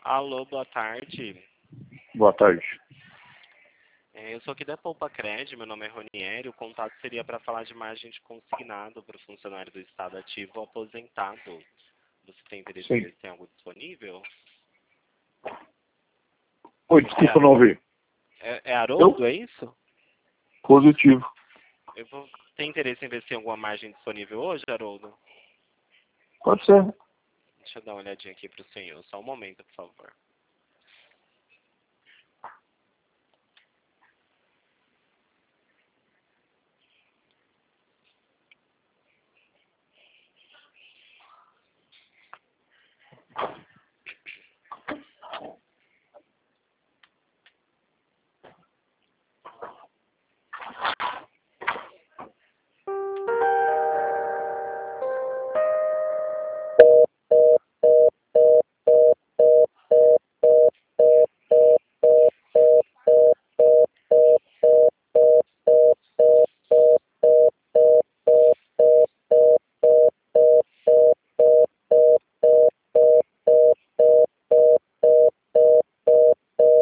Alô, boa tarde. Boa tarde. Eu sou aqui da Poupa Cred, meu nome é Ronieri. O contato seria para falar de margem de consignado para o funcionário do Estado ativo ou aposentado. Você tem interesse em ver se tem algo disponível? Oi, desculpa, não ouvi. É Haroldo, é isso? Positivo. Tem interesse em ver se tem alguma margem disponível hoje, Haroldo? Pode ser. Deixa eu dar uma olhadinha aqui para o senhor. Só um momento, por favor.